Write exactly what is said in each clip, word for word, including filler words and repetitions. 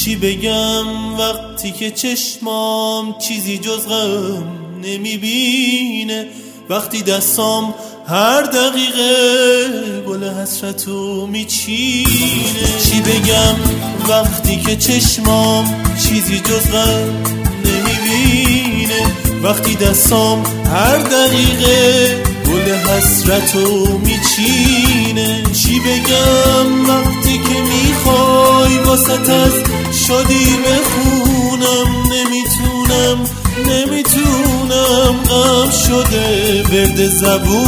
چی بگم وقتی که چشمام چیزی جز غم نمیبینه، وقتی دستام هر دقیقه گل حسرتو میچینه. چی بگم وقتی که چشمام چیزی جز غم نمیبینه، وقتی دستام هر دقیقه گل حسرتو میچینه. چی بگم وقتی که میخوای واسط از شادی بخونم، نمیتونم نمیتونم غم شده ورد زبونم.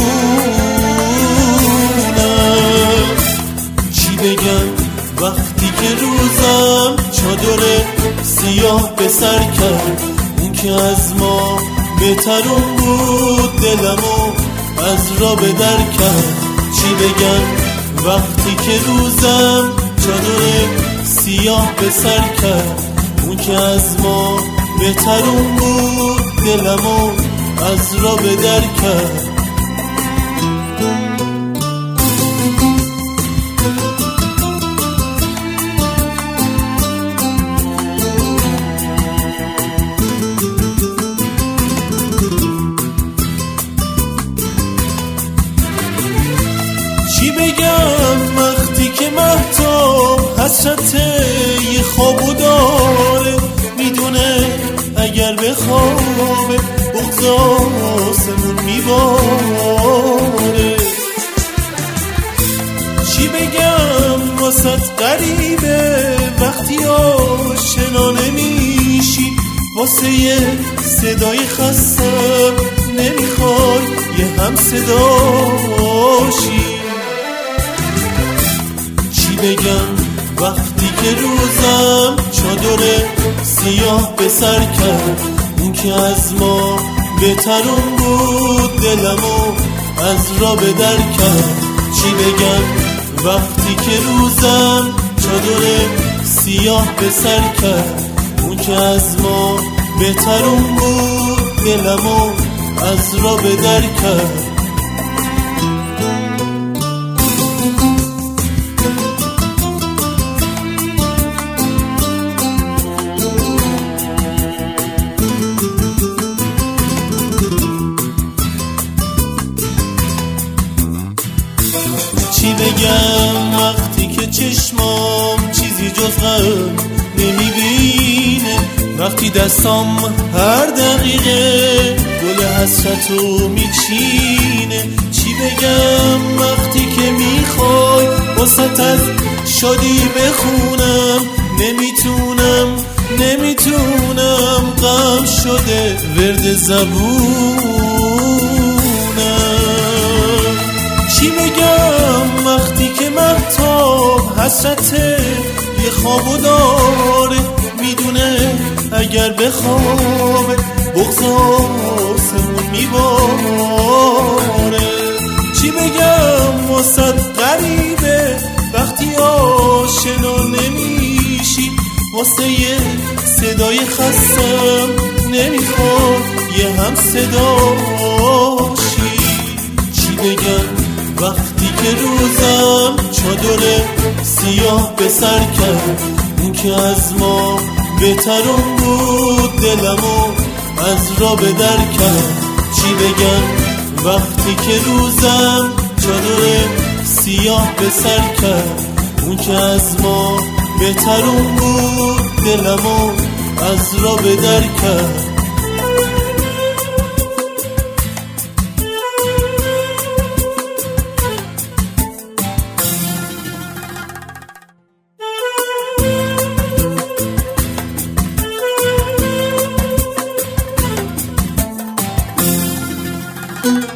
چی بگم وقتی که روزم چادر سیاه به سر کرد، اون که از ما بهترون بود دلمو از را به در کرد. چی بگم وقتی که روزم چادر سیاه به سر کرد، اون که از ما بهترون بود دلمو از را به در کرد. چی بگم وقتی که مهتاب حسرت یه خوابو داره، میدونه اگر بخوابه بغض آسمون میباره. چی بگم واسط غریبه وقتی آشنا نمیشی، واسه یه صدای خستم نمیخوای یه هم صداشی. چی بگم وقتی که روزم چادر سیاه به سر کرد، اون که از ما بهترون بود دلمو از را به در کرد. چی بگم وقتی که روزم چادر سیاه به سر کرد، اون که از ما بهترون بود دلمو از را به در کرد. چی بگم وقتی که چشمام چیزی جز غم نمیبینه، وقتی دستام هر دقیقه گل حسرتو میچینه. چی بگم وقتی که میخوای واسط از شادی بخونم، نمیتونم نمیتونم غم شده ورد زبونم. چی بگم وقتی که مهتاب حسرت یه خوابو داره، میدونه اگر بخوابه بغض آسمون میباره. چی بگم واسط غریبه وقتی آشنا نمیشی، واسه یه صدای خستم نمیخواد یه هم صداشی. چی بگم وقتی که روزم چادر سیاه به سر کرد، اون که از ما بهترون بود دلمو از را به در کرد. چی بگم وقتی که روزم چادر سیاه به سر کرد، اون که از ما بهترون بود دلمو از را به در کرد. thank you